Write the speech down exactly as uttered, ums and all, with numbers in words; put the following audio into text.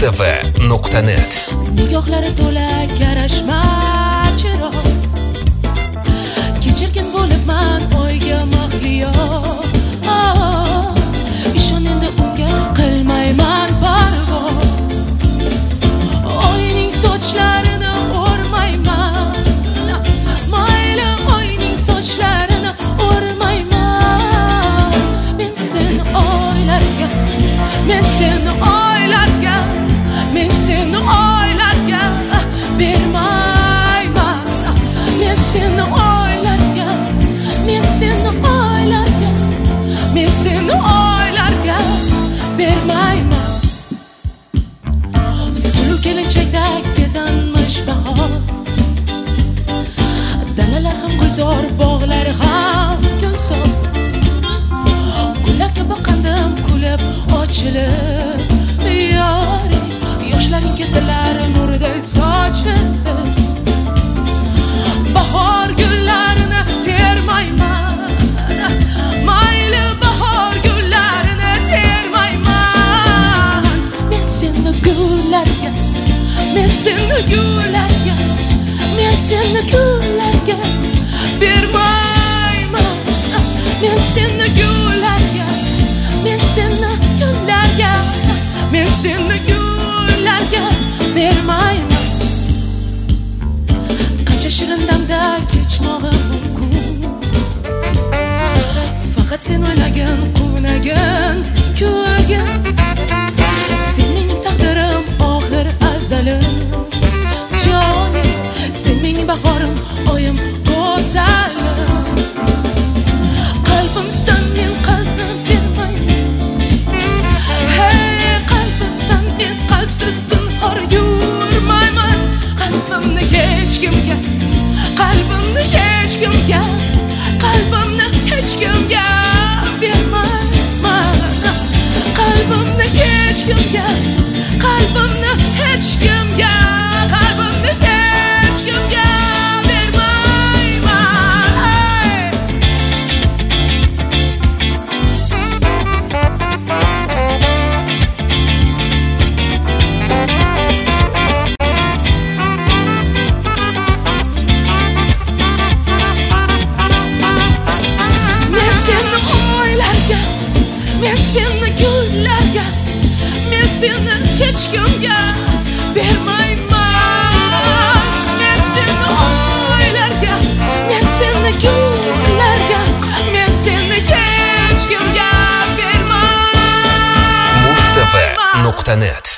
mustafa nuqta net. Nigohlari to'la karashma chiro, kechirgan bo'libman oyga mahliyo. Ishon endi unga qilmayman parvo, oyning sochlarini o'rmayman, mayli oyning sochlarini o'rmayman. Men seni oylarga, men seni oylarga, men seni oylarga bermayman. Men seni oylarga, men seni oylarga, men seni oylarga bermayman. Suluv kelinchakdek bezanmish bahor, dalalar ham gulzor, bog'lar ham ko'nsol. Gullarga boqandim kulib ochilib, yoring yoshlaring ketdilar nurdek sochib. Bahor gullarini termayman, mayli bahor gullarini termayman. Men seni gullarga, men seni gullarga, men seni gullarga bermayman. Men seni gullarga, men seni gullarga, men seni gullarga bermayman. Qancha shirin damda kechmog'im mumkin, faqat sen o'ylagin, quvnagin, kulgin. Sen mening taqdirim, oxir azalim, jonim. Sen mening bahorim, oyim, go'zalim. Qalbimsan, men qalbim bermayman. Hey qalbimsan, men qalbsiz zinhor yurmayman. Qalbimni hech kimga, qalbimni hech kimga, qalbimni hech kimga bermayman. Qalbimni hech kimga, qalbimni hech kimga, qalbimni hech kimga bermayman. Men seni oylarga, men seni gullarga, men seni hech kimga bermayman. Men seni oylarga, men seni gullarga, men seni hech kimga bermayman. mustafa nuqta net